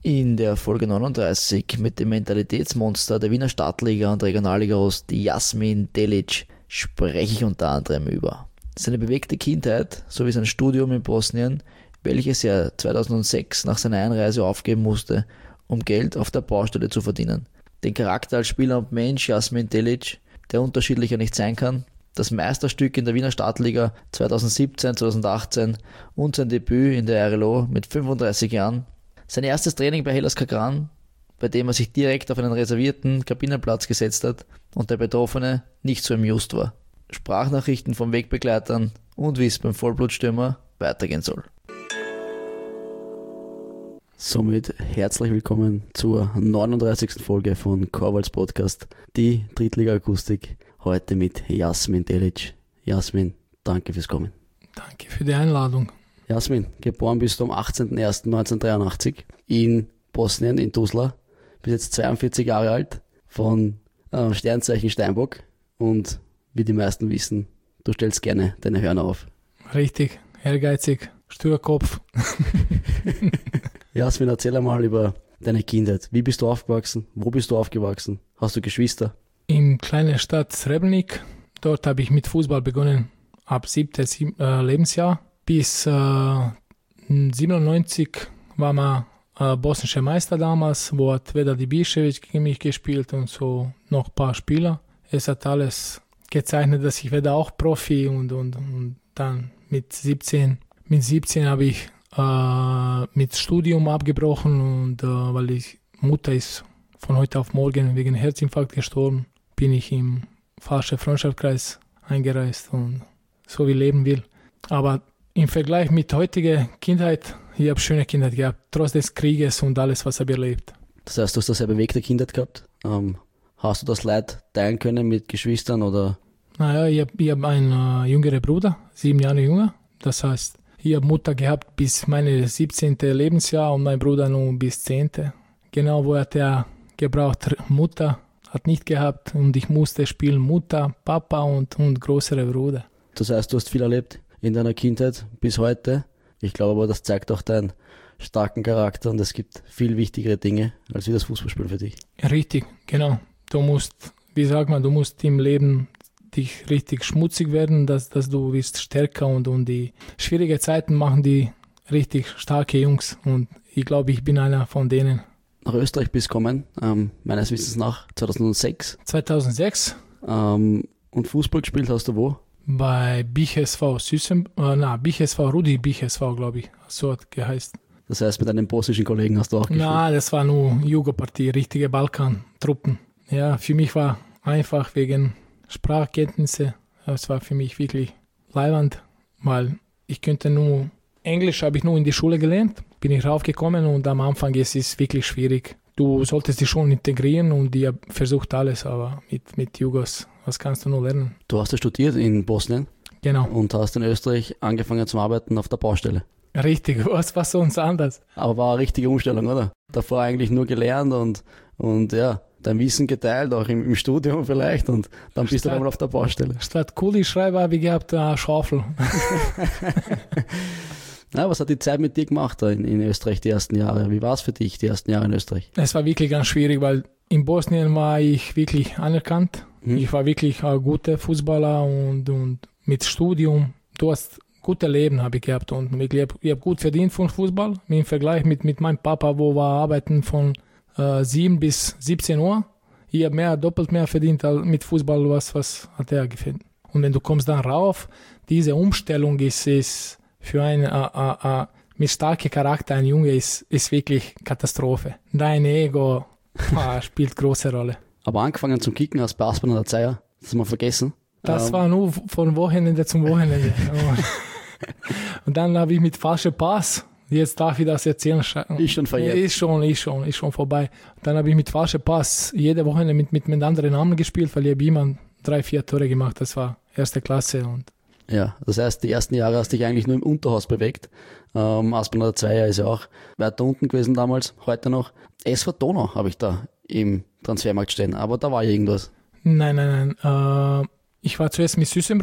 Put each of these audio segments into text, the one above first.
In der Folge 39 mit dem Mentalitätsmonster der Wiener Stadtliga und Regionalliga-Host Jasmin Delic spreche ich unter anderem über seine bewegte Kindheit sowie sein Studium in Bosnien, welches er 2006 nach seiner Einreise aufgeben musste, um Geld auf der Baustelle zu verdienen. Den Charakter als Spieler und Mensch Jasmin Delic, der unterschiedlicher nicht sein kann, das Meisterstück in der Wiener Stadtliga 2017-2018 und sein Debüt in der RLO mit 35 Jahren, sein erstes Training bei Hellas Kagran, bei dem er sich direkt auf einen reservierten Kabinenplatz gesetzt hat und der Betroffene nicht so amused war. Sprachnachrichten von Wegbegleitern und wie es beim Vollblutstürmer weitergehen soll. Somit herzlich willkommen zur 39. Folge von Korwals Podcast, die Drittliga-Akustik, heute mit Jasmin Delic. Jasmin, danke fürs Kommen. Danke für die Einladung. Jasmin, geboren bist du am 18.01.1983 in Bosnien, in Tuzla, bist jetzt 42 Jahre alt, von Sternzeichen Steinbock und wie die meisten wissen, du stellst gerne deine Hörner auf. Richtig, ehrgeizig, Störkopf. Jasmin, erzähl einmal über deine Kindheit. Wie bist du aufgewachsen? Wo bist du aufgewachsen? Hast du Geschwister? In kleiner Stadt Srebrenik, dort habe ich mit Fußball begonnen, ab 7. Lebensjahr. Bis 97 war man bosnischer Meister damals, wo hat Vedad Ibišević gegen mich gespielt und so noch ein paar Spieler. Es hat alles gezeichnet, dass ich werde auch Profi und dann mit 17 habe ich mit Studium abgebrochen und weil die Mutter ist von heute auf morgen wegen Herzinfarkt gestorben, bin ich im falschen Freundschaftskreis eingereist und so wie leben will. Aber im Vergleich mit heutiger Kindheit, ich habe schöne Kindheit gehabt, trotz des Krieges und alles, was ich erlebt. Das heißt, du hast eine sehr bewegte Kindheit gehabt. Hast du das Leid teilen können mit Geschwistern oder? Naja, ich hab einen jüngeren Bruder, 7 Jahre jünger. Das heißt, ich habe Mutter gehabt bis meine 17. Lebensjahr und mein Bruder nur bis 10. Genau, wo hat er gebraucht, Mutter hat nicht gehabt und ich musste spielen Mutter, Papa und größere Bruder. Das heißt, du hast viel erlebt in deiner Kindheit bis heute. Ich glaube aber, das zeigt auch deinen starken Charakter und es gibt viel wichtigere Dinge als wie das Fußballspielen für dich. Richtig, genau. Du musst, wie sagt man, du musst im Leben dich richtig schmutzig werden, dass du bist stärker und die schwierigen Zeiten machen die richtig starke Jungs und ich glaube, ich bin einer von denen. Nach Österreich bist du gekommen, meines Wissens nach 2006. 2006. Und Fußball gespielt hast du wo? Bei BHSV Rudi BHSV, glaube ich, so hat geheißen. Das heißt, mit deinen bosnischen Kollegen hast du auch gespielt? Nein, das war nur Jugendpartie, richtige Balkan-Truppen. Ja, für mich war einfach wegen Sprachkenntnisse, das war für mich wirklich leiwand, weil ich könnte nur, Englisch habe ich nur in die Schule gelernt, bin ich raufgekommen und am Anfang ist es wirklich schwierig. Du solltest dich schon integrieren und ich habe versucht alles, aber mit Jugos, was kannst du nur lernen? Du hast ja studiert in Bosnien. Genau. Und hast in Österreich angefangen zu arbeiten auf der Baustelle. Richtig, was war sonst anders? Aber war eine richtige Umstellung, oder? Davor eigentlich nur gelernt und ja, dein Wissen geteilt, auch im Studium vielleicht und dann bist du einmal auf der Baustelle. Statt Kugelschreiber habe ich gehabt eine Schaufel. Na, was hat die Zeit mit dir gemacht da in Österreich die ersten Jahre? Wie war es für dich, die ersten Jahre in Österreich? Es war wirklich ganz schwierig, weil in Bosnien war ich wirklich anerkannt. Ich war wirklich ein guter Fußballer und mit Studium, du hast gutes Leben habe ich gehabt und ich habe gut verdient von Fußball. Im Vergleich mit meinem Papa, wo wir arbeiten von 7 bis 17 Uhr. Ich habe doppelt mehr verdient als mit Fußball, was hat er gefällt. Und wenn du kommst dann rauf, diese Umstellung ist für einen mit starkem Charakter, ein Junge, ist wirklich Katastrophe. Dein Ego spielt große Rolle. Aber angefangen zum Kicken hast bei Aspern an der Zeier, das haben wir vergessen. Das war nur von Wochenende zum Wochenende. Und dann habe ich mit falschem Pass, jetzt darf ich das erzählen. Ist schon verjährt. Ist schon vorbei. Dann habe ich mit falschem Pass jede Woche mit anderen Namen gespielt, weil ich habe immer 3-4 Tore gemacht. Das war erste Klasse. Ja, das heißt, die ersten Jahre hast du dich eigentlich nur im Unterhaus bewegt. Aspern an der Zeier ist ja auch weiter unten gewesen damals, heute noch. SV Donau habe ich da im Transfermarkt stehen, aber da war irgendwas. Nein. Ich war zuerst mit Süßenbrunn,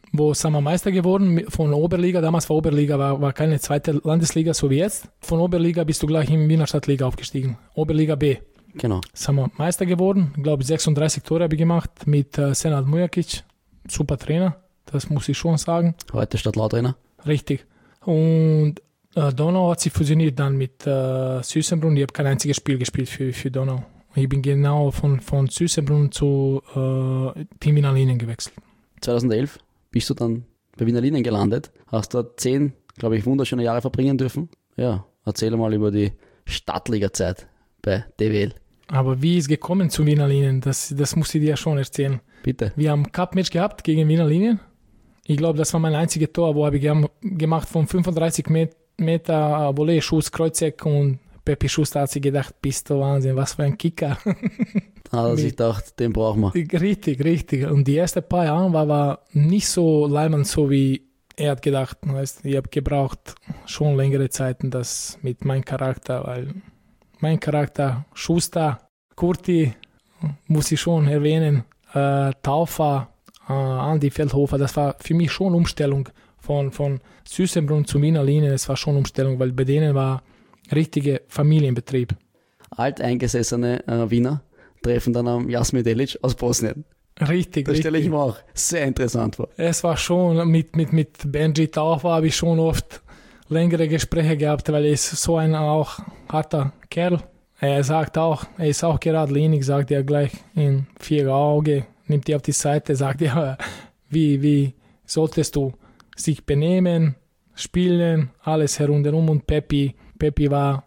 wo sind wir Meister geworden von Oberliga. Damals war Oberliga, war keine zweite Landesliga, so wie jetzt. Von Oberliga bist du gleich in Wiener Stadtliga aufgestiegen. Oberliga B. Genau. Sind wir Meister geworden. Ich glaube, 36 Tore habe ich gemacht mit Senad Mujakic. Super Trainer, das muss ich schon sagen. Heute Stadtlau-Trainer. Richtig. Und Donau hat sich fusioniert dann mit Süßenbrunn. Ich habe kein einziges Spiel gespielt für Donau. Ich bin genau von Süßenbrunn zu Team Wiener Linien gewechselt. 2011 bist du dann bei Wiener Linien gelandet. Hast dort 10, glaube ich, wunderschöne Jahre verbringen dürfen. Ja, erzähl mal über die Stadtliga-Zeit bei DWL. Aber wie ist gekommen zu Wiener Linien? Das muss ich dir schon erzählen. Bitte. Wir haben ein Cup-Match gehabt gegen Wiener Linien. Ich glaube, das war mein einziges Tor, wo habe ich gemacht von 35 Meter Volley-Schuss, Kreuzeck, und Peppi Schuster hat sich gedacht, bist du Wahnsinn, was für ein Kicker. Da hat er sich gedacht, den brauchen wir. Richtig. Und die ersten paar Jahre war nicht so leimend, so wie er hat gedacht. Weißt, ich habe gebraucht schon längere Zeiten, das mit meinem Charakter, weil mein Charakter, Schuster, Kurti, muss ich schon erwähnen, Taufer, Andi Feldhofer, das war für mich schon Umstellung von Süßenbrunn zu Wiener Linien. Es war schon Umstellung, weil bei denen war richtiger Familienbetrieb. Alteingesessene Wiener treffen dann am Jasmin Delic aus Bosnien. Richtig. Das stelle ich mir auch sehr interessant vor. Es war schon, mit Benji Taufer habe ich schon oft längere Gespräche gehabt, weil er ist so ein auch harter Kerl. Er sagt auch, er ist auch geradlinig, sagt er gleich in 4 Augen, nimmt die auf die Seite, sagt er, wie solltest du sich benehmen, spielen, alles herunterrum. Und Peppi war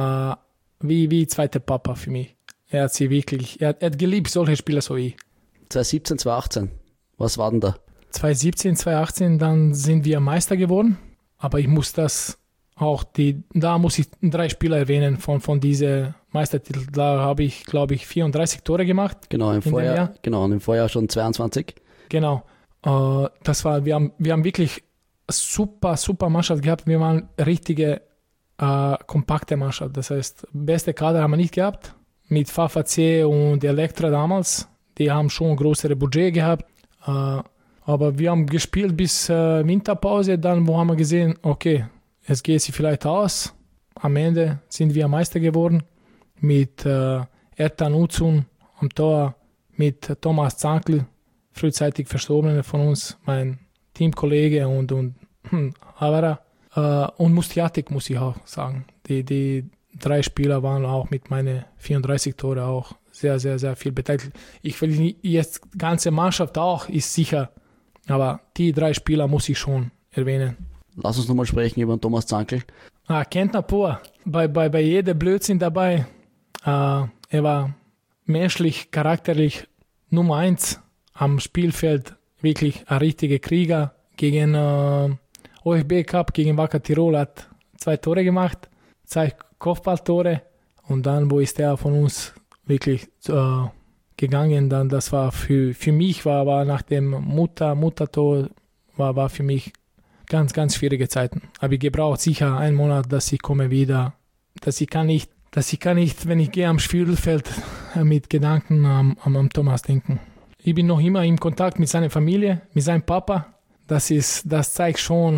wie zweiter Papa für mich. Er hat sie wirklich, er hat geliebt, solche Spieler so wie ich. 2017, 2018, was war denn da? 2017, 2018, dann sind wir Meister geworden, aber ich muss das auch, da muss ich 3 Spieler erwähnen von diesem Meistertitel. Da habe ich, glaube ich, 34 Tore gemacht. Genau, im Vorjahr schon 22. Genau, das war, wir haben wirklich super Mannschaft gehabt. Wir waren richtige kompakte Mannschaft. Das heißt, beste Kader haben wir nicht gehabt. Mit VVC und Elektra damals, die haben schon ein größeres Budget gehabt. Aber wir haben gespielt bis Winterpause. Dann wo haben wir gesehen, okay, es geht sich vielleicht aus. Am Ende sind wir Meister geworden mit Ertan Uzun am Tor, mit Thomas Zankl, frühzeitig Verstorbene von uns, mein Teamkollege und Havara. Und Mustiatic, muss ich auch sagen. Die 3 Spieler waren auch mit meinen 34 Tore auch sehr, sehr, sehr viel beteiligt. Ich will nicht, jetzt die ganze Mannschaft auch ist sicher, aber die 3 Spieler muss ich schon erwähnen. Lass uns nochmal sprechen über Thomas Zankl. Kentner pur. Bei jedem Blödsinn dabei. Er war menschlich, charakterlich Nummer 1 am Spielfeld. Wirklich ein richtiger Krieger. Gegen OFB Cup, gegen Wacker Tirol hat 2 Tore gemacht. 2 Kopfballtore. Und dann, wo ist der von uns wirklich gegangen, dann das war für mich, war nach dem Muttertor, war für mich ganz, ganz schwierige Zeiten. Aber ich gebraucht sicher einen Monat, dass ich komme wieder, dass ich kann nicht, wenn ich gehe am Spielfeld mit Gedanken am Thomas denken. Ich bin noch immer in Kontakt mit seiner Familie, mit seinem Papa. Das zeigt schon,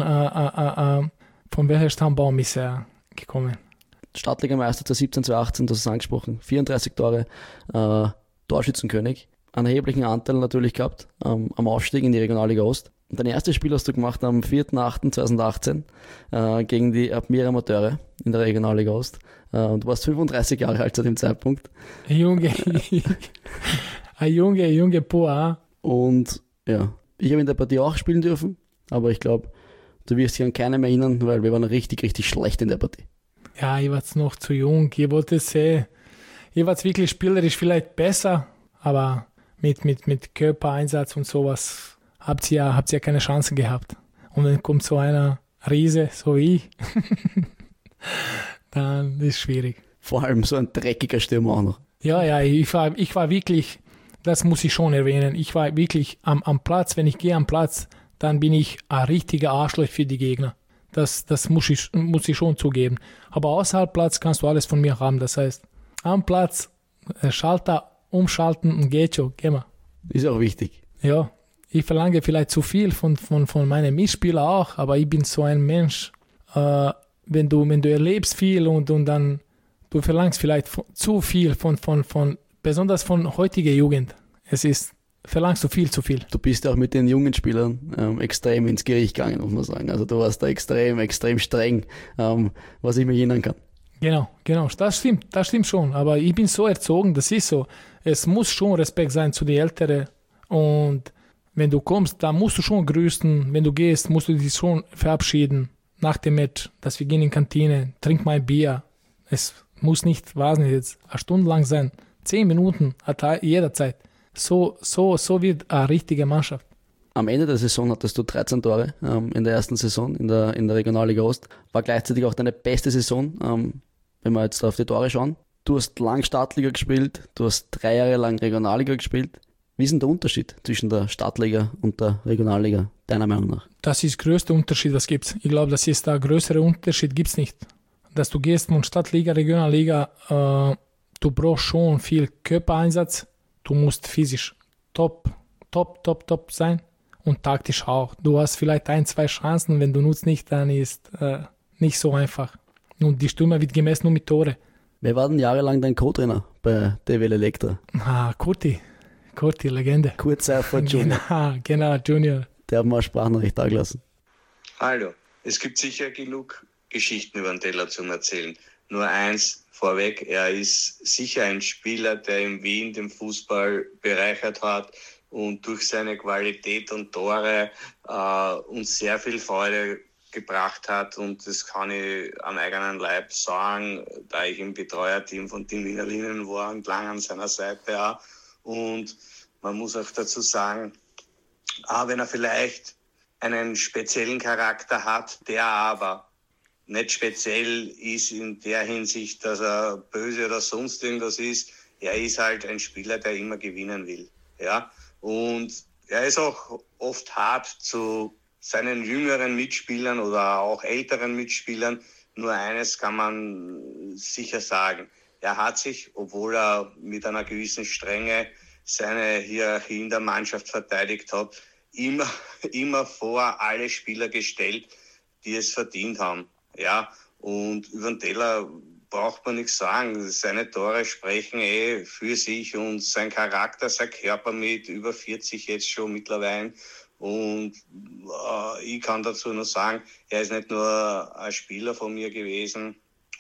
von welchem Stammbaum ist er gekommen. Stadtligameister 2017, 2018, das ist angesprochen, 34 Tore, Torschützenkönig, einen erheblichen Anteil natürlich gehabt am Aufstieg in die Regionalliga Ost. Und dein erstes Spiel hast du gemacht am 4.8.2018 gegen die Admira Amateure in der Regionalliga Ost. Und du warst 35 Jahre alt zu dem Zeitpunkt. Ein Junge Poa. Und ja, ich habe in der Partie auch spielen dürfen, aber ich glaube, du wirst dich an keinen mehr erinnern, weil wir waren richtig, richtig schlecht in der Partie. Ja, ich war noch zu jung. Ich wollte sehen, ich war wirklich spielerisch vielleicht besser, aber mit Körpereinsatz und sowas habt ihr ja keine Chance gehabt. Und dann kommt so einer Riese, so wie ich, dann ist es schwierig. Vor allem so ein dreckiger Stürmer auch noch. Ja, ich war wirklich, das muss ich schon erwähnen, ich war wirklich am Platz, wenn ich gehe am Platz, dann bin ich ein richtiger Arschloch für die Gegner. Das muss ich schon zugeben. Aber außerhalb Platz kannst du alles von mir haben. Das heißt, am Platz, Schalter umschalten und geht schon, geh mal. Ist auch wichtig. Ja, Ich verlange vielleicht zu viel von meinen Mitspielern auch, aber ich bin so ein Mensch. Wenn du erlebst viel und dann du verlangst vielleicht zu viel von besonders von heutiger Jugend. Verlangst du viel zu viel. Du bist auch mit den jungen Spielern extrem ins Gericht gegangen, muss man sagen. Also du warst da extrem streng, was ich mich erinnern kann. Genau, das stimmt schon. Aber ich bin so erzogen, das ist so. Es muss schon Respekt sein zu den Älteren. Und wenn du kommst, dann musst du schon grüßen. Wenn du gehst, musst du dich schon verabschieden. Nach dem Match, dass wir gehen in die Kantine, trink mal ein Bier. Es muss nicht, weiß nicht, jetzt eine Stunde lang sein. 10 Minuten, jederzeit. So wird eine richtige Mannschaft. Am Ende der Saison hattest du 13 Tore in der ersten Saison in der Regionalliga Ost. War gleichzeitig auch deine beste Saison, wenn wir jetzt auf die Tore schauen. Du hast lang Startliga gespielt, du hast 3 Jahre lang Regionalliga gespielt. Wie ist denn der Unterschied zwischen der Startliga und der Regionalliga, deiner Meinung nach? Das ist der größte Unterschied, was gibt es. Ich glaube, das ist der größere Unterschied, gibt es nicht. Dass du gehst von Stadtliga, Regionalliga, du brauchst schon viel Körpereinsatz. Du musst physisch top sein und taktisch auch. Du hast vielleicht 1-2 Chancen, wenn du nutzt nicht, dann ist nicht so einfach. Und die Stürmer wird gemessen nur mit Tore. Wer war denn jahrelang dein Co-Trainer bei DWL Elektra? Kurti, Legende. Kurt Seifert Junior. Genau, Junior. Der hat mir eine Sprachnachricht da gelassen. Hallo, es gibt sicher genug Geschichten über den Teller zum Erzählen. Nur eins vorweg, er ist sicher ein Spieler, der in Wien den Fußball bereichert hat und durch seine Qualität und Tore uns sehr viel Freude gebracht hat. Und das kann ich am eigenen Leib sagen, da ich im Betreuerteam von den Wiener Linien war und lang an seiner Seite auch. Und man muss auch dazu sagen, auch wenn er vielleicht einen speziellen Charakter hat, der aber nicht speziell ist in der Hinsicht, dass er böse oder sonst irgendwas ist. Er ist halt ein Spieler, der immer gewinnen will. Ja? Und er ist auch oft hart zu seinen jüngeren Mitspielern oder auch älteren Mitspielern. Nur eines kann man sicher sagen. Er hat sich, obwohl er mit einer gewissen Strenge seine Hierarchie in der Mannschaft verteidigt hat, immer vor alle Spieler gestellt, die es verdient haben. Ja, und über den Teller braucht man nichts sagen. Seine Tore sprechen für sich und sein Charakter, sein Körper mit über 40 jetzt schon mittlerweile. Und ich kann dazu nur sagen, er ist nicht nur ein Spieler von mir gewesen,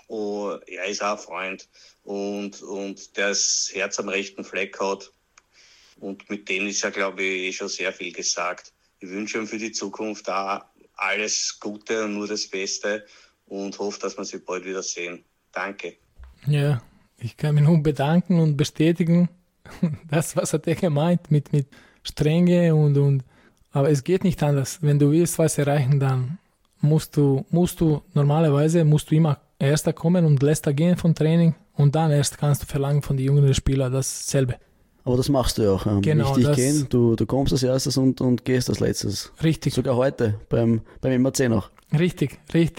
er ist auch ein Freund und der das Herz am rechten Fleck hat. Und mit dem ist ja, glaube ich, schon sehr viel gesagt. Ich wünsche ihm für die Zukunft auch alles Gute und nur das Beste und hoffe, dass wir sie bald wieder sehen. Danke. Ja, ich kann mich nur bedanken und bestätigen, das, was hat er gemeint mit Strenge und aber es geht nicht anders. Wenn du willst was erreichen, dann musst du normalerweise immer Erster kommen und Letzter gehen vom Training und dann erst kannst du verlangen von den jüngeren Spielern dasselbe. Aber das machst du ja auch. Genau, richtig gehen. Du kommst als erstes und gehst als letztes. Richtig. Sogar heute beim MRC noch. Richtig.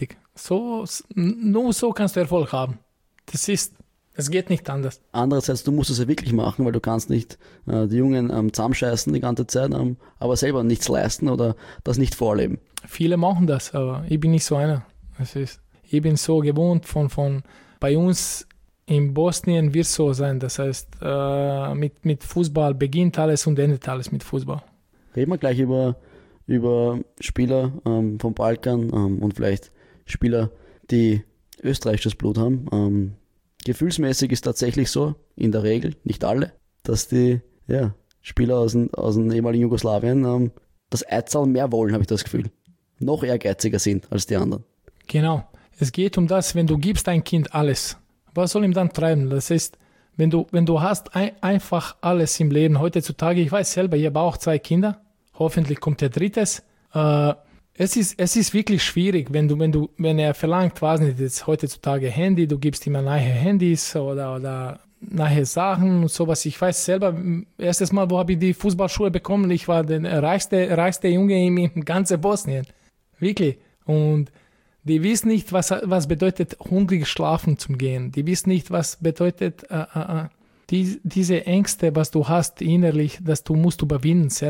Nur so kannst du Erfolg haben. Es geht nicht anders. Andererseits, du musst es ja wirklich machen, weil du kannst nicht die Jungen zusammenscheißen die ganze Zeit, aber selber nichts leisten oder das nicht vorleben. Viele machen das, aber ich bin nicht so einer. Ich bin so gewohnt von bei uns in Bosnien wird es so sein. Das heißt, mit Fußball beginnt alles und endet alles mit Fußball. Reden wir gleich über Spieler vom Balkan und vielleicht Spieler, die österreichisches Blut haben. Gefühlsmäßig ist tatsächlich so, in der Regel, nicht alle, dass die Spieler aus dem ehemaligen Jugoslawien das Eizal mehr wollen, habe ich das Gefühl. Noch ehrgeiziger sind als die anderen. Genau. Es geht um das, wenn du gibst dein Kind alles. Was soll ihm dann treiben? Das ist, wenn du hast einfach alles im Leben heutzutage, ich weiß selber, ich habe auch 2 Kinder, hoffentlich kommt der drittes. Es ist wirklich schwierig, wenn er verlangt, weiß nicht, jetzt heutzutage Handy, du gibst ihm neue Handys oder neue Sachen und sowas. Ich weiß selber, erstes Mal, wo habe ich die Fußballschuhe bekommen, ich war der reichste Junge in ganzen Bosnien. Wirklich. Und die wissen nicht, was bedeutet, hungrig schlafen zu gehen. Die wissen nicht, was bedeutet diese Ängste, was du hast innerlich, dass du musst überwinden selber.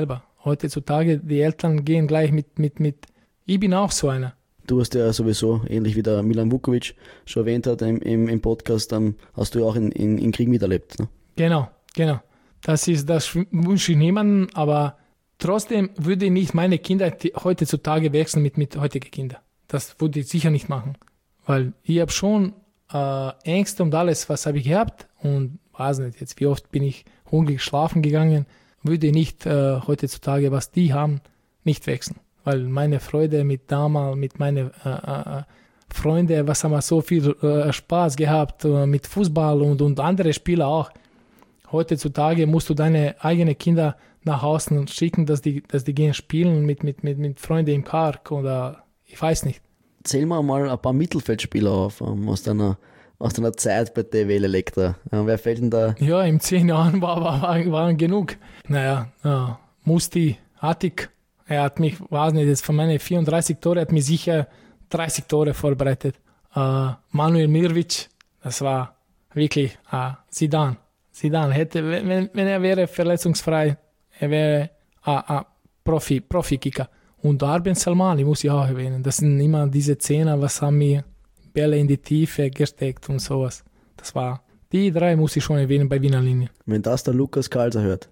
heutzutage, die Eltern gehen gleich mit. Ich bin auch so einer. Du hast ja sowieso, ähnlich wie der Milan Vukovic schon erwähnt hat im Podcast, hast du ja auch in Krieg miterlebt. Ne? Genau. Das wünsche ich niemandem, aber trotzdem würde ich nicht meine Kinder heutzutage wechseln mit heutigen Kindern. Das würde ich sicher nicht machen, weil ich habe schon Ängste und alles, was habe ich gehabt und weiß nicht, jetzt wie oft bin ich hungrig schlafen gegangen, würde ich nicht heutzutage, was die haben, nicht wechseln. Weil meine Freude mit damals, mit meinen Freunden, was haben wir so viel Spaß gehabt mit Fußball und andere Spieler auch. Heutzutage musst du deine eigenen Kinder nach Hause schicken, dass die gehen spielen mit Freunden im Park oder ich weiß nicht. Zähl mal ein paar Mittelfeldspieler auf aus deiner Zeit bei TWL Elektra. Wer fällt denn da? Ja, in 10 Jahren waren genug. Naja, Musti, Atik. Er hat mich, weiß nicht, jetzt von meinen 34 Tore, hat mich sicher 30 Tore vorbereitet. Manuel Mirvic, das war wirklich Zidane. Zidane hätte, wenn er wäre verletzungsfrei, er wäre Profi-Kicker. Und Arben Salmani muss ich auch erwähnen. Das sind immer diese Zehner, was haben mir Bälle in die Tiefe gesteckt und sowas. Das war, die 3 muss ich schon erwähnen bei Wiener Linien. Wenn das der Lukas Karlser hört.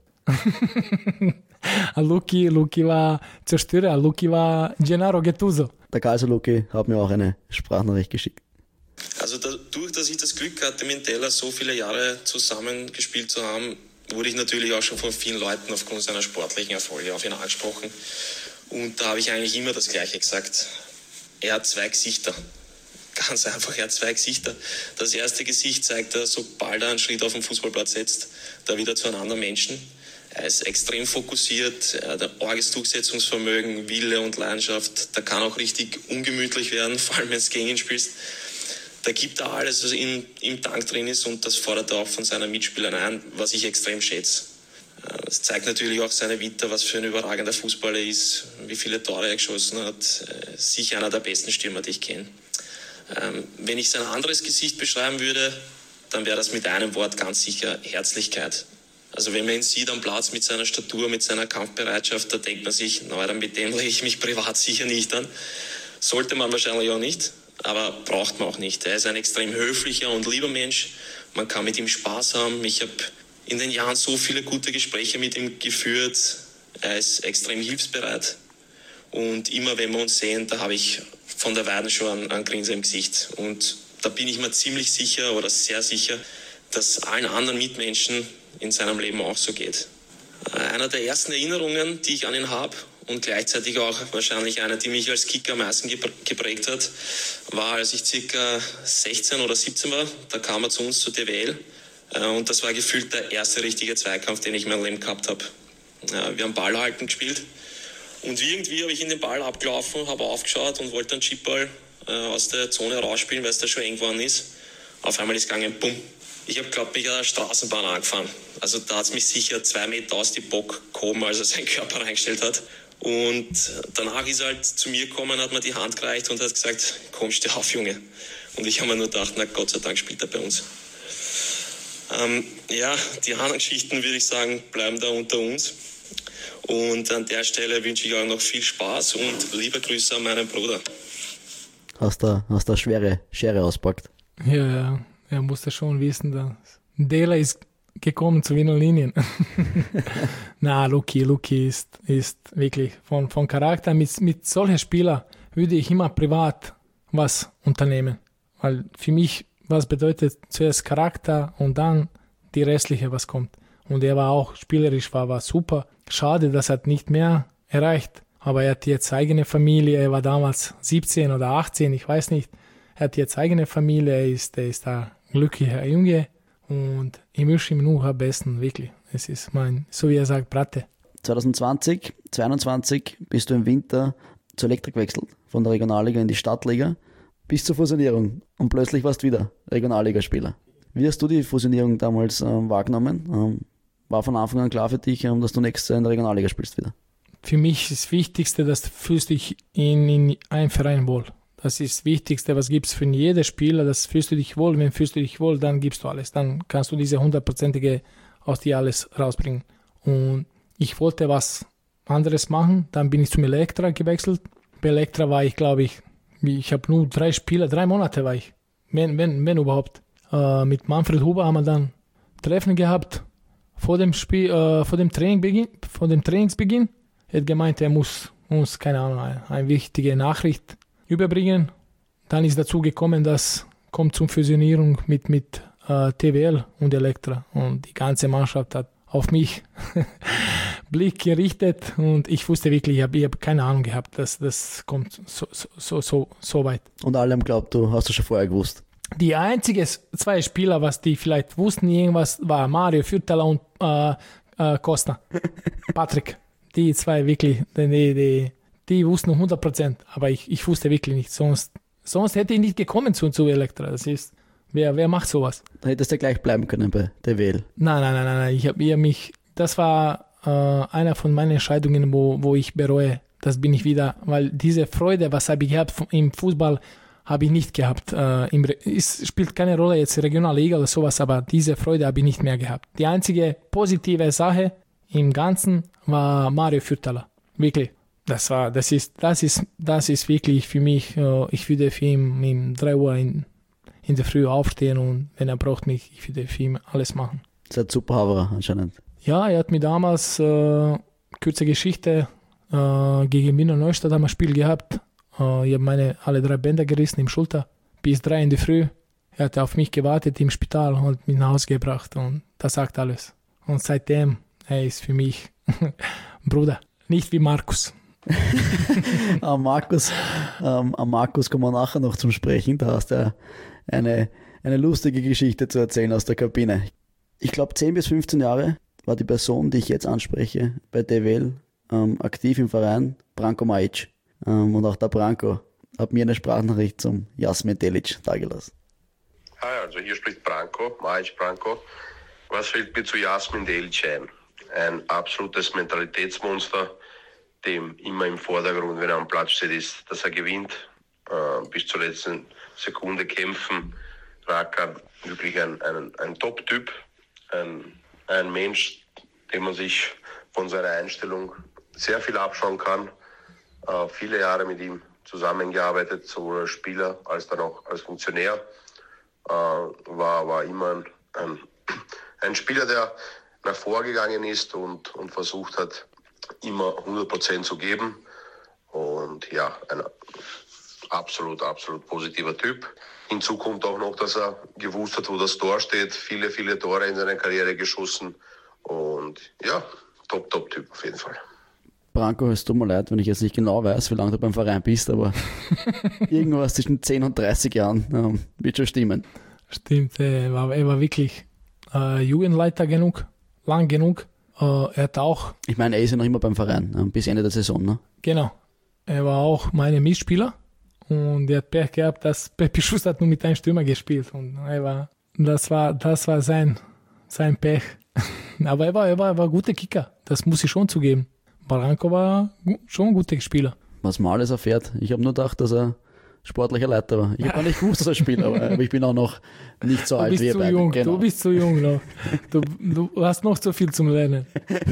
Luki war Zerstörer, Luki war Gennaro Gattuso. Der Karlser Luki hat mir auch eine Sprachnachricht geschickt. Also dadurch, dass ich das Glück hatte, mit Della so viele Jahre zusammengespielt zu haben, wurde ich natürlich auch schon von vielen Leuten aufgrund seiner sportlichen Erfolge auf ihn angesprochen. Und da habe ich eigentlich immer das Gleiche gesagt. Er hat 2 Gesichter. Ganz einfach, er hat 2 Gesichter. Das erste Gesicht zeigt er, sobald er einen Schritt auf den Fußballplatz setzt, da wieder zu einem anderen Menschen. Er ist extrem fokussiert, er hat ein arges Durchsetzungsvermögen, Wille und Leidenschaft. Der kann auch richtig ungemütlich werden, vor allem wenn du gegen ihn spielst. Da gibt er alles, was im Tank drin ist und das fordert er auch von seinen Mitspielern ein, was ich extrem schätze. Das zeigt natürlich auch seine Vita, was für ein überragender Fußballer er ist, wie viele Tore er geschossen hat. Sicher einer der besten Stürmer, die ich kenne. Wenn ich sein anderes Gesicht beschreiben würde, dann wäre das mit einem Wort ganz sicher Herzlichkeit. Also wenn man ihn sieht am Platz mit seiner Statur, mit seiner Kampfbereitschaft, da denkt man sich, na, mit dem lege ich mich privat sicher nicht an. Sollte man wahrscheinlich auch nicht, aber braucht man auch nicht. Er ist ein extrem höflicher und lieber Mensch. Man kann mit ihm Spaß haben. Ich habe in den Jahren so viele gute Gespräche mit ihm geführt. Er ist extrem hilfsbereit. Und immer wenn wir uns sehen, da habe ich von der Weide schon ein Grinsen im Gesicht. Und da bin ich mir ziemlich sicher oder sehr sicher, dass allen anderen Mitmenschen in seinem Leben auch so geht. Einer der ersten Erinnerungen, die ich an ihn habe und gleichzeitig auch wahrscheinlich eine, die mich als Kicker am meisten geprägt hat, war, als ich ca. 16 oder 17 war. Da kam er zu uns zur TWL und das war gefühlt der erste richtige Zweikampf, den ich in meinem Leben gehabt habe. Wir haben Ball halten gespielt und irgendwie habe ich in den Ball abgelaufen, habe aufgeschaut und wollte einen Chipball aus der Zone rausspielen, weil es da schon eng geworden ist. Auf einmal ist gegangen, bumm. Ich habe, glaube ich, an der Straßenbahn angefahren. Also da hat es mich sicher 2 Meter aus die Bock gehoben, als er seinen Körper reingestellt hat. Und danach ist er halt zu mir gekommen, hat mir die Hand gereicht und hat gesagt, komm, steh auf, Junge. Und ich habe mir nur gedacht, na Gott sei Dank spielt er bei uns. Die anderen Geschichten, würde ich sagen, bleiben da unter uns. Und an der Stelle wünsche ich auch noch viel Spaß und liebe Grüße an meinen Bruder. Hast du schwere Schere auspackt? Ja, er musste schon wissen, dass Dela ist gekommen zu Wiener Linien. Na, Luki ist wirklich von Charakter. Mit solchen Spielern würde ich immer privat was unternehmen. Weil für mich, was bedeutet zuerst Charakter und dann die restliche, was kommt. Und er war auch spielerisch, war super. Schade, dass er nicht mehr erreicht. Aber er hat jetzt eigene Familie. Er war damals 17 oder 18, ich weiß nicht. Er hat jetzt eigene Familie. Er ist ein glücklicher Junge. Und ich wünsche ihm nur am besten, wirklich. Es ist so wie er sagt, Bratte. 2020 bist du im Winter zur Elektrik gewechselt, von der Regionalliga in die Stadtliga, bis zur Fusionierung. Und plötzlich warst du wieder Regionalligaspieler. Wie hast du die Fusionierung damals wahrgenommen? War von Anfang an klar für dich, dass du nächstes Jahr in der Regionalliga spielst wieder? Für mich ist das Wichtigste, dass du fühlst dich in einem Verein wohl. Das ist das Wichtigste, was gibt es für jeden Spieler, das fühlst du dich wohl. Wenn fühlst du dich wohl, dann gibst du alles. Dann kannst du diese 100%ige aus dir alles rausbringen. Und ich wollte was anderes machen. Dann bin ich zum Elektra gewechselt. Bei Elektra war ich, glaube ich habe nur 3 Monate war ich, wenn überhaupt. Mit Manfred Huber haben wir dann Treffen gehabt vor dem Trainingsbeginn. Er hat gemeint, er muss uns, keine Ahnung, eine wichtige Nachricht überbringen. Dann ist dazu gekommen, dass kommt zur Fusionierung mit TWL und Elektra. Und die ganze Mannschaft hat auf mich Blick gerichtet und ich wusste wirklich, ich habe keine Ahnung gehabt, dass das kommt so weit. Und alle haben geglaubt, du hast es schon vorher gewusst. Die einzigen 2 Spieler, was die vielleicht wussten, irgendwas, war Mario Fürtaler und Costa. Patrick. Die 2 wirklich, die wussten 100%, aber ich wusste wirklich nicht. Sonst hätte ich nicht gekommen zu Elektra. Das ist, wer macht sowas? Da hättest du gleich bleiben können bei der WL. Nein. Das war einer von meinen Entscheidungen, wo ich bereue. Das bin ich wieder, weil diese Freude, was habe ich gehabt im Fußball, habe ich nicht gehabt. Es spielt keine Rolle jetzt Regionalliga oder sowas, aber diese Freude habe ich nicht mehr gehabt. Die einzige positive Sache im Ganzen war Mario Fürtaler. Wirklich. Das ist wirklich für mich, ich würde für ihn um 3 Uhr in der Früh aufstehen und wenn er braucht mich, ich würde für ihn alles machen. Das ist ein super Haverer anscheinend. Ja, er hat mir damals, kurze Geschichte, gegen Wiener Neustadt haben wir ein Spiel gehabt. Ich habe alle 3 Bänder gerissen im Schulter. Bis 3 in der Früh. Er hat auf mich gewartet im Spital und mich nach Hause gebracht und das sagt alles. Und seitdem, er ist für mich Bruder. Nicht wie Markus. Am Markus kommen wir nachher noch zum Sprechen. Da hast du eine lustige Geschichte zu erzählen aus der Kabine. Ich glaube 10 bis 15 Jahre war die Person, die ich jetzt anspreche, bei DWL aktiv im Verein, Branko Majic. Und auch der Branko hat mir eine Sprachnachricht zum Jasmin Delic dargelassen. Hi, also hier spricht Branko, Majic Branko. Was fällt mir zu Jasmin Delic ein? Ein absolutes Mentalitätsmonster, dem immer im Vordergrund, wenn er am Platz steht, ist, dass er gewinnt. Bis zur letzten Sekunde kämpfen. Rakan, wirklich ein Top-Typ. Ein Mensch, dem man sich von seiner Einstellung sehr viel abschauen kann. Viele Jahre mit ihm zusammengearbeitet, sowohl als Spieler als dann auch als Funktionär. War immer ein Spieler, der nach vorgegangen ist und versucht hat, immer 100% zu geben. Und ja, ein absolut positiver Typ. Hinzu kommt auch noch, dass er gewusst hat, wo das Tor steht. Viele Tore in seiner Karriere geschossen. Und ja, Top-Typ auf jeden Fall. Branko, es tut mir leid, wenn ich jetzt nicht genau weiß, wie lange du beim Verein bist, aber irgendwas zwischen 10 und 30 Jahren wird schon stimmen. Stimmt, er war wirklich Jugendleiter genug, lang genug. Er hat auch... Ich meine, er ist ja noch immer beim Verein, bis Ende der Saison, ne? Genau. Er war auch mein Mitspieler und er hat Pech gehabt, dass Peppi Schuster hat nur mit einem Stürmer gespielt und das war sein Pech. Aber er war ein guter Kicker, das muss ich schon zugeben. Branko war schon ein guter Spieler. Was man alles erfährt. Ich habe nur gedacht, dass er sportlicher Leiter war. Ich habe gar nicht gewusst, dass er Spieler war, aber ich bin auch noch nicht so alt wie ihr beide. Genau. Du bist zu jung noch. Du hast noch so viel zum Lernen.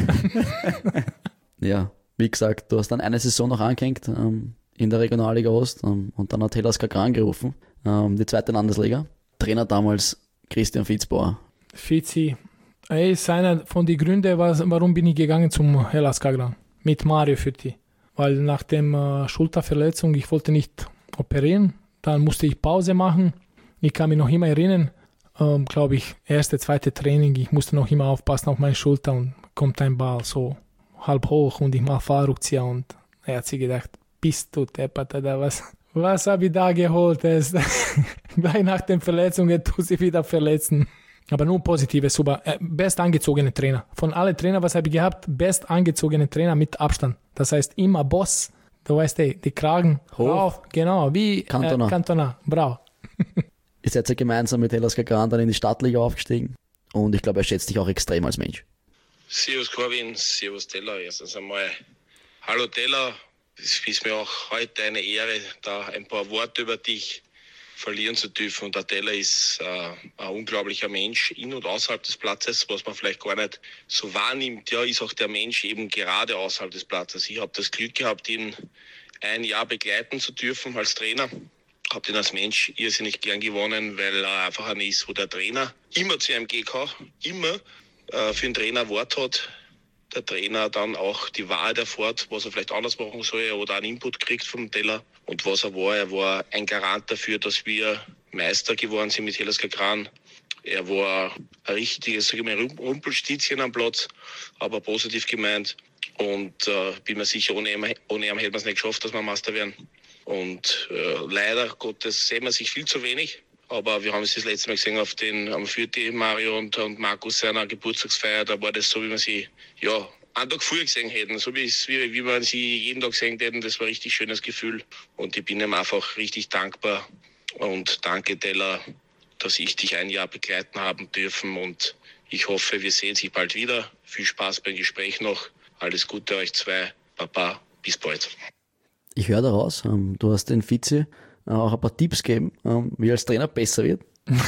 Ja, wie gesagt, du hast dann eine Saison noch angehängt in der Regionalliga Ost und dann hat Hellas Kagran angerufen, die 2. Landesliga. Trainer damals Christian Fitzbauer. Fitzi, er ist einer von den Gründen, warum bin ich gegangen zum Hellas Kagran mit Mario Fürti. Weil nach der Schulterverletzung, ich wollte nicht operieren, dann musste ich Pause machen. Ich kann mich noch immer erinnern, glaube ich, 1., 2. Training, ich musste noch immer aufpassen auf meine Schulter und kommt ein Ball so halb hoch und ich mache Fahrrückzieher und er hat sich gedacht, bist du deppert oder was? Was habe ich da geholt? Gleich nach den Verletzungen tut sich wieder verletzen. Aber nur Positives, super. Best angezogene Trainer. Von allen Trainern, was habe ich gehabt? Best angezogene Trainer mit Abstand. Das heißt immer Boss. Du weißt, die Kragen rauf. Genau, wie Cantona. Bravo. Ihr seid ja gemeinsam mit Hellas Kagran dann in die Stadtliga aufgestiegen. Und ich glaube, er schätzt dich auch extrem als Mensch. Servus Corwin, servus Teller. Erstens einmal hallo Teller. Es ist mir auch heute eine Ehre, da ein paar Worte über dich verlieren zu dürfen. Und der Teller ist ein unglaublicher Mensch in und außerhalb des Platzes, was man vielleicht gar nicht so wahrnimmt. Ja, ist auch der Mensch eben gerade außerhalb des Platzes. Ich habe das Glück gehabt, ihn ein Jahr begleiten zu dürfen als Trainer. Habe ihn als Mensch irrsinnig gern gewonnen, weil er einfach einer ist, wo der Trainer immer zu einem gehen kann, immer für den Trainer Wort hat. Der Trainer dann auch die Wahrheit erfährt, was er vielleicht anders machen soll oder einen Input kriegt vom Teller. Und was er war ein Garant dafür, dass wir Meister geworden sind mit Hellas Kran. Er war ein richtiges, sage ich mal, Rumpelstilzchen am Platz, aber positiv gemeint. Und bin mir sicher, ohne ihn hätten wir es nicht geschafft, dass wir Meister werden. Und leider Gottes sehen wir sich viel zu wenig. Aber wir haben es das letzte Mal gesehen am 4. Mario und Markus seiner Geburtstagsfeier. Da war das so, wie man sie einen Tag früher gesehen hätten. So wie man sie jeden Tag gesehen hätten. Das war ein richtig schönes Gefühl. Und ich bin ihm einfach richtig dankbar. Und danke, Teller, dass ich dich ein Jahr begleiten haben dürfen. Und ich hoffe, wir sehen sich bald wieder. Viel Spaß beim Gespräch noch. Alles Gute euch zwei. Baba, bis bald. Ich höre daraus, du hast den Vize auch ein paar Tipps gegeben, wie er als Trainer besser wird.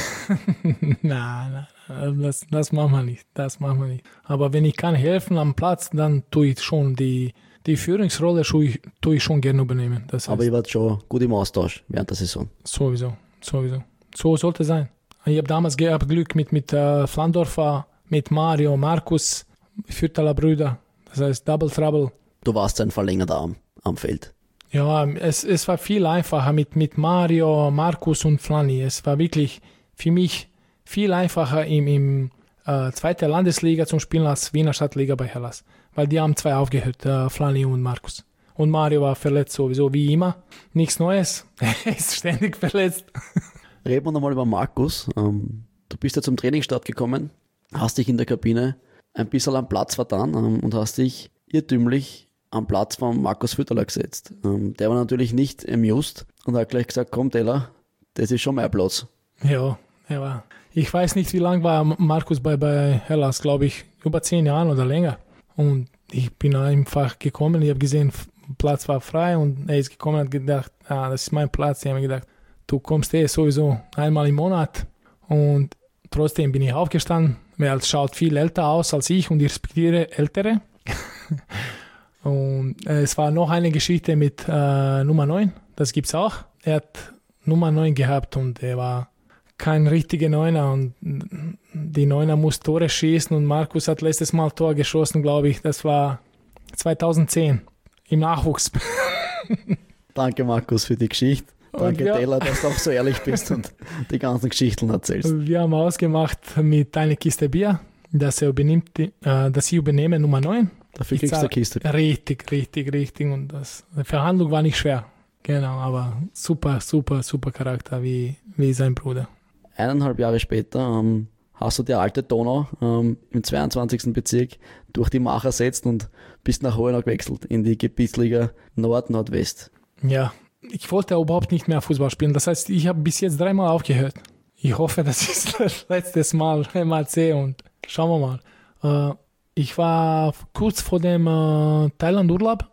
Nein, das machen wir nicht. Das machen wir nicht. Aber wenn ich kann helfen am Platz, dann tue ich schon die Führungsrolle tue ich schon gerne übernehmen. Das heißt, aber ihr wart schon gut im Austausch während der Saison. Sowieso. So sollte es sein. Ich habe damals gehabt Glück mit Flandorfer, mit Mario, Markus, Fürthaler Brüder. Das heißt Double Trouble. Du warst ein verlängerter Arm am Feld. Ja, es war viel einfacher mit Mario, Markus und Flani. Es war wirklich für mich viel einfacher im zweiten Landesliga zum Spielen als Wiener Stadtliga bei Hellas. Weil die haben zwei aufgehört, Flani und Markus. Und Mario war verletzt sowieso, wie immer. Nichts Neues, er ist ständig verletzt. Reden wir nochmal über Markus. Du bist ja zum Trainingsstart gekommen, hast dich in der Kabine ein bisschen am Platz vertan und hast dich irrtümlich am Platz von Markus Fürthaler gesetzt. Der war natürlich nicht amused und hat gleich gesagt, komm Teller, das ist schon mein Platz. Ja, er war. Ich weiß nicht, wie lange war Markus bei Hellas, glaube ich, über 10 Jahre oder länger. Und ich bin einfach gekommen, ich habe gesehen, Platz war frei und er ist gekommen und hat gedacht, das ist mein Platz. Ich habe mir gedacht, du kommst sowieso einmal im Monat. Und trotzdem bin ich aufgestanden, weil er schaut viel älter aus als ich und ich respektiere Ältere. Und es war noch eine Geschichte mit Nummer 9, das gibt's auch. Er hat Nummer 9 gehabt und er war kein richtiger Neuner und die Neuner muss Tore schießen und Markus hat letztes Mal Tor geschossen, glaube ich. Das war 2010 im Nachwuchs. Danke Markus für die Geschichte. Danke Teller, dass du auch so ehrlich bist und die ganzen Geschichten erzählst. Wir haben ausgemacht mit einer Kiste Bier, dass ich übernehme Nummer 9. Dafür kriegst du eine Kiste. Richtig. Und die Verhandlung war nicht schwer. Genau, aber super Charakter wie sein Bruder. 1,5 Jahre später hast du die alte Donau im 22. Bezirk durch die Mach ersetzt und bist nach Hohenau gewechselt in die Gebietsliga Nord-Nordwest. Ja, ich wollte überhaupt nicht mehr Fußball spielen. Das heißt, ich habe bis jetzt 3-mal aufgehört. Ich hoffe, das ist das letzte Mal MAC und schauen wir mal. Ich war kurz vor dem Thailand-Urlaub.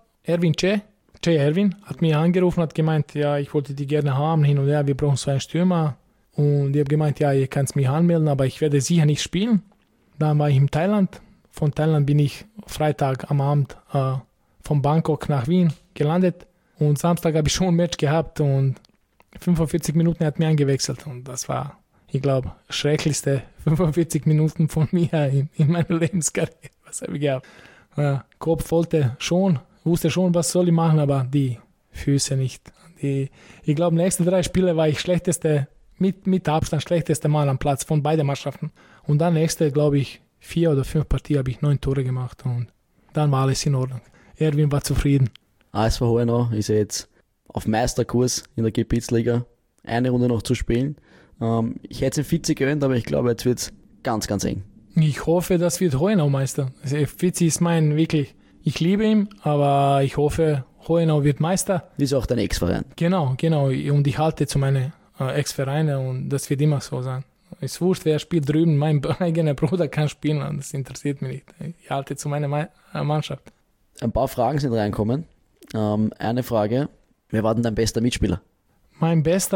Erwin hat mich angerufen und hat gemeint, ja, ich wollte die gerne haben, hin und her, wir brauchen so einen Stürmer. Und ich habe gemeint, ja, ihr könnt mich anmelden, aber ich werde sicher nicht spielen. Dann war ich in Thailand. Von Thailand bin ich Freitag am Abend von Bangkok nach Wien gelandet. Und Samstag habe ich schon ein Match gehabt und 45 Minuten hat mir eingewechselt. Und das war, ich glaube, schrecklichste 45 Minuten von mir in meiner Lebenskarriere. Was habe ich gehabt? Kopf wusste schon, was soll ich machen, aber die Füße nicht. Ich glaube, nächste 3 Spiele war ich mit Abstand schlechteste Mal am Platz von beiden Mannschaften. Und dann nächste, glaube ich, 4 oder 5 Partien habe ich 9 Tore gemacht und dann war alles in Ordnung. Erwin war zufrieden. ASV Hohenau ist ja jetzt auf Meisterkurs in der Gebietsliga. Eine Runde noch zu spielen. Ich hätte es im Vize gewöhnt, aber ich glaube, jetzt wird es ganz, ganz eng. Ich hoffe, das wird Hohenau Meister. Also Vize ist wirklich, ich liebe ihn, aber ich hoffe, Hohenau wird Meister. Ist auch dein Ex-Verein. Genau. Und ich halte zu meinen Ex-Vereinen und das wird immer so sein. Es ist wurscht, wer spielt drüben. Mein eigener Bruder kann spielen und das interessiert mich nicht. Ich halte zu meiner Mannschaft. Ein paar Fragen sind reinkommen. Eine Frage, wer war denn dein bester Mitspieler? Mein bester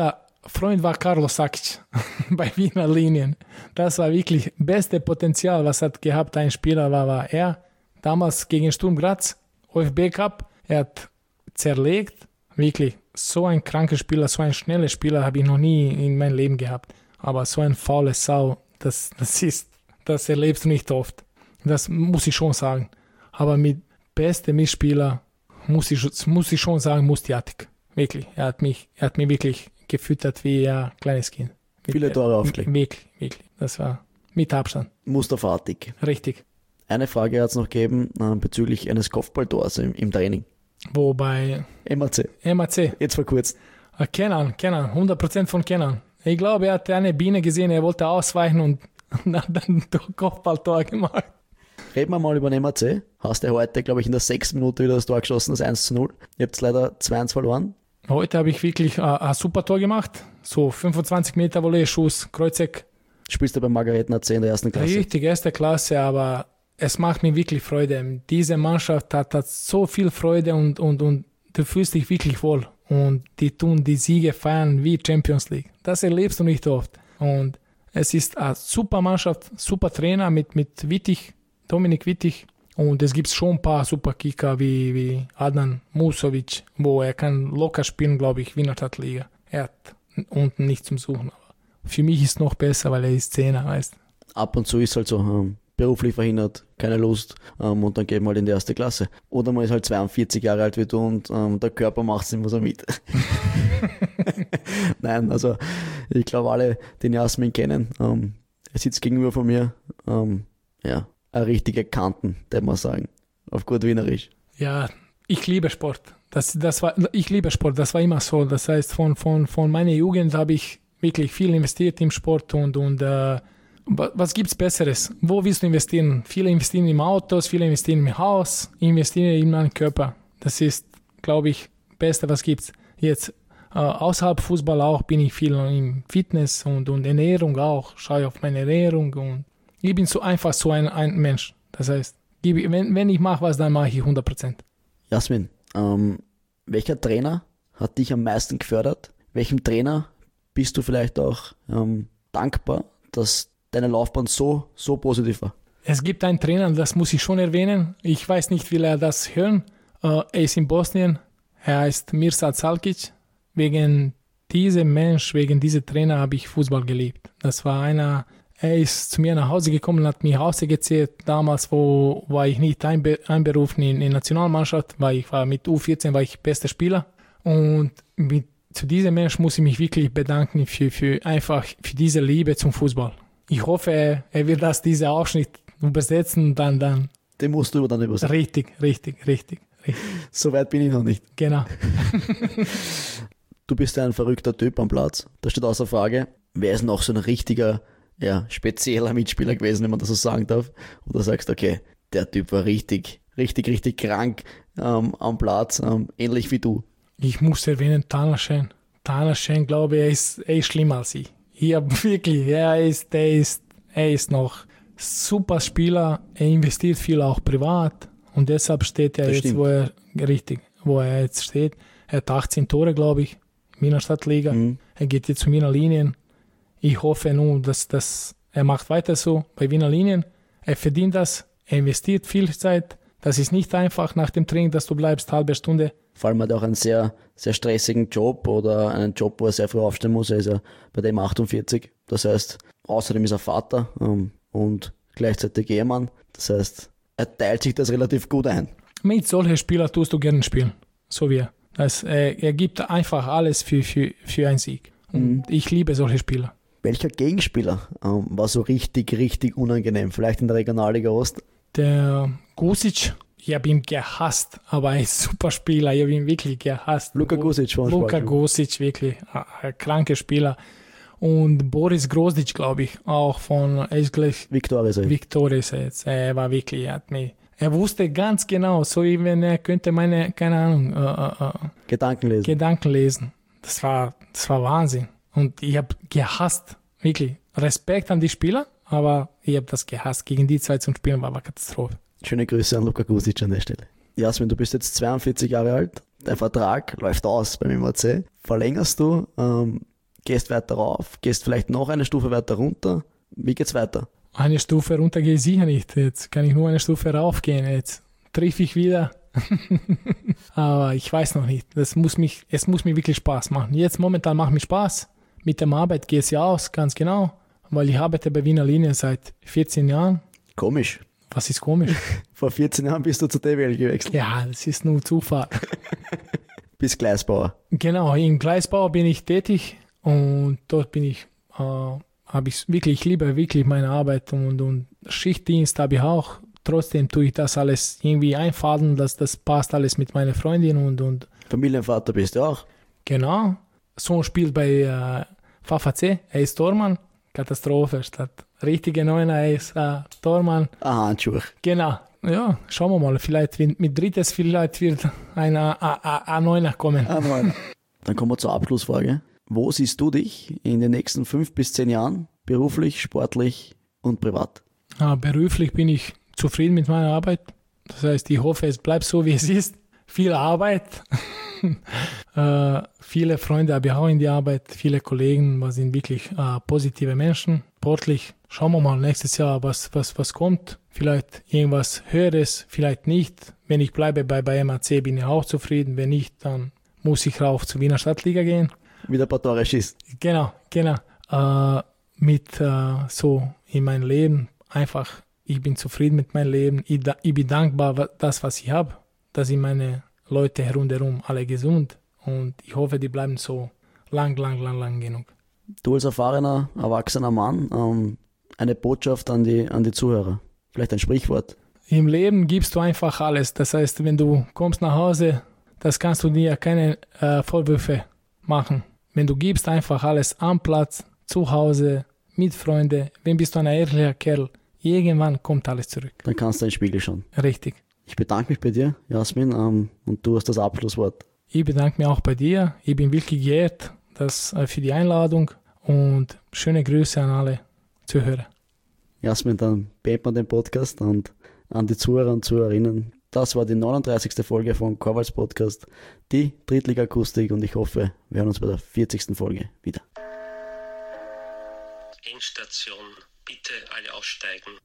Freund war Carlos Sakic bei Wiener Linien. Das war wirklich beste Potenzial, was hat gehabt ein Spieler, war er. Damals gegen Sturm Graz, ÖFB Cup, er hat zerlegt. Wirklich, so ein kranker Spieler, so ein schneller Spieler habe ich noch nie in meinem Leben gehabt. Aber so ein faule Sau, das erlebst du nicht oft. Das muss ich schon sagen. Aber mit besten Mitspieler muss ich schon sagen, Mustiatic. Wirklich, er hat mich wirklich gefüttert wie ein kleines Kind. Viele Tore aufgelegt. Wirklich. Das war mit Abstand. Musterfartig. Richtig. Eine Frage hat es noch gegeben bezüglich eines Kopfballtors im Training. Wo bei MAC. Jetzt vor kurzem. Kenan, 100% von Kenan. Ich glaube, er hat eine Biene gesehen, er wollte ausweichen und hat dann ein Kopfballtor gemacht. Reden wir mal über den MAC. Hast du heute, glaube ich, in der 6. Minute wieder das Tor geschossen, das 1:0. Ihr habt leider 2-1 verloren. Heute habe ich wirklich ein super Tor gemacht. So 25 Meter Volley-Schuss, Kreuzeck. Spielst du bei Margareten AC in der 1. Klasse? Richtig, 1. Klasse, aber es macht mir wirklich Freude. Diese Mannschaft hat so viel Freude und du fühlst dich wirklich wohl. Und die tun die Siege feiern wie Champions League. Das erlebst du nicht oft. Und es ist eine super Mannschaft, super Trainer mit Dominik Wittig. Und es gibt schon ein paar super Kicker wie Adnan Musovic, wo er kann locker spielen, glaube ich, Wiener Stadtliga. Er hat unten nichts zum Suchen. Aber für mich ist es noch besser, weil er ist 10er, weißt. Ab und zu ist halt so, beruflich verhindert, keine Lust und dann geht man halt in die 1. Klasse. Oder man ist halt 42 Jahre alt wie du und der Körper macht es immer so mit. Nein, also ich glaube alle, den Jasmin kennen. Er sitzt gegenüber von mir. Eine richtige Kanten, würde man sagen. Auf gut Wienerisch. Ja, ich liebe Sport. Ich liebe Sport, das war immer so. Das heißt, von meiner Jugend habe ich wirklich viel investiert im Sport und was gibt's Besseres? Wo willst du investieren? Viele investieren in Autos, viele investieren im Haus, investieren in meinen Körper. Das ist, glaube ich, das Beste, was gibt's. Jetzt außerhalb Fußball auch bin ich viel im Fitness und Ernährung auch. Schaue auf meine Ernährung und ich bin einfach so ein Mensch. Das heißt, wenn ich mache was, dann mache ich 100%. Jasmin, welcher Trainer hat dich am meisten gefördert? Welchem Trainer bist du vielleicht auch dankbar, dass deine Laufbahn so positiv war? Es gibt einen Trainer, das muss ich schon erwähnen. Ich weiß nicht, will er das hören. Er ist in Bosnien. Er heißt Mirsad Salkic. Wegen diesem Mensch, wegen diesem Trainer habe ich Fußball geliebt. Das war einer, er ist zu mir nach Hause gekommen, hat mich ausgezählt. Damals war ich nicht einberufen in die Nationalmannschaft, weil ich war mit U14 war ich bester Spieler. Und zu diesem Mensch muss ich mich wirklich bedanken für diese Liebe zum Fußball. Ich hoffe, er wird diesen Ausschnitt übersetzen, dann. Den musst du dann übersetzen. Richtig. So weit bin ich noch nicht. Genau. Du bist ja ein verrückter Typ am Platz. Da steht außer Frage, wer ist noch so ein richtiger, spezieller Mitspieler gewesen, wenn man das so sagen darf? Oder sagst, okay, der Typ war richtig krank am Platz, ähnlich wie du. Ich muss erwähnen, Tanashen. Tanashen, glaube ich, er ist schlimmer als ich. Hier wirklich, er ist noch super Spieler, er investiert viel auch privat und deshalb steht er jetzt, wo er jetzt steht. Er hat 18 Tore, glaube ich, Wiener Stadtliga. Er geht jetzt zu Wiener Linien. Ich hoffe nun, dass er macht weiter so bei Wiener Linien. Er verdient das, er investiert viel Zeit. Das ist nicht einfach nach dem Training, dass du bleibst, halbe Stunde. Vor allem hat er auch einen sehr, sehr stressigen Job oder einen Job, wo er sehr früh aufstehen muss. Er ist ja bei dem 48. Das heißt, außerdem ist er Vater und gleichzeitig Ehemann. Das heißt, er teilt sich das relativ gut ein. Mit solchen Spielern tust du gerne spielen, so wie er. Er gibt einfach alles für einen Sieg. Und ich liebe solche Spieler. Welcher Gegenspieler war so richtig unangenehm? Vielleicht in der Regionalliga Ost? Der Gusic. Ich habe ihn gehasst, aber er ist ein super Spieler. Ich habe ihn wirklich gehasst. Luka Gusic, wirklich ein kranker Spieler. Und Boris Grozdic, glaube ich, auch von Viktoria jetzt. Er war wirklich, er wusste ganz genau, so wie wenn er könnte meine, keine Ahnung, Gedanken lesen. Das war Wahnsinn. Und ich habe gehasst, wirklich. Respekt an die Spieler, aber ich habe das gehasst. Gegen die zwei zum Spielen war eine Katastrophe. Schöne Grüße an Luka Gusic an der Stelle. Jasmin, du bist jetzt 42 Jahre alt, dein Vertrag läuft aus beim MAC. Verlängerst du? Gehst weiter rauf? Gehst vielleicht noch eine Stufe weiter runter? Wie geht's weiter? Eine Stufe runter gehe ich sicher nicht. Jetzt kann ich nur eine Stufe raufgehen. Jetzt treffe ich wieder. Aber ich weiß noch nicht. Es muss mir wirklich Spaß machen. Jetzt momentan macht mir Spaß. Mit der Arbeit geht es ja aus, ganz genau. Weil ich arbeite bei Wiener Linien seit 14 Jahren. Komisch. Was ist komisch? Vor 14 Jahren bist du zu DWL gewechselt. Ja, das ist nur Zufall. Bist Gleisbauer. Genau, im Gleisbau bin ich tätig und dort bin ich, ich liebe wirklich meine Arbeit und Schichtdienst habe ich auch. Trotzdem tue ich das alles irgendwie einfaden, dass das passt alles mit meiner Freundin und Familienvater bist du auch. genau. Sohn spielt bei VVC, er ist Tormann. Katastrophe, statt richtige Neuner, er ist Tormann. Ah, Handschuh. Genau. Ja, schauen wir mal. Vielleicht mit Drittes vielleicht wird ein Neuner kommen. Dann kommen wir zur Abschlussfrage. Wo siehst du dich in den nächsten 5 bis 10 Jahren? Beruflich, sportlich und privat? Beruflich bin ich zufrieden mit meiner Arbeit. Das heißt, ich hoffe, es bleibt so, wie es ist. Viel Arbeit. Viele Freunde habe ich auch in die Arbeit. Viele Kollegen, wir sind wirklich positive Menschen. Sportlich, schauen wir mal nächstes Jahr, was kommt. Vielleicht irgendwas Höheres, vielleicht nicht. Wenn ich bleibe bei MAC, bin ich auch zufrieden. Wenn nicht, dann muss ich rauf zur Wiener Stadtliga gehen. Wieder ein paar Tore schießt. Genau. So in meinem Leben einfach, ich bin zufrieden mit meinem Leben. Ich bin dankbar, das, was ich habe. Da sind meine Leute rundherum alle gesund. Und ich hoffe, die bleiben so lang genug. Du als erfahrener, erwachsener Mann, eine Botschaft an die Zuhörer. Vielleicht ein Sprichwort. Im Leben gibst du einfach alles. Das heißt, wenn du kommst nach Hause, das kannst du dir keine Vorwürfe machen. Wenn du gibst einfach alles am Platz, zu Hause, mit Freunden, wenn bist du ein ehrlicher Kerl, irgendwann kommt alles zurück. Dann kannst du in den Spiegel schauen. Richtig. Ich bedanke mich bei dir, Jasmin, und du hast das Abschlusswort. Ich bedanke mich auch bei dir. Ich bin wirklich geehrt für die Einladung und schöne Grüße an alle Zuhörer. Jasmin, dann beenden wir den Podcast und an die Zuhörer und Zuhörerinnen. Das war die 39. Folge von Korvals Podcast, die Drittliga-Akustik, und ich hoffe, wir hören uns bei der 40. Folge wieder. Endstation, bitte alle aussteigen.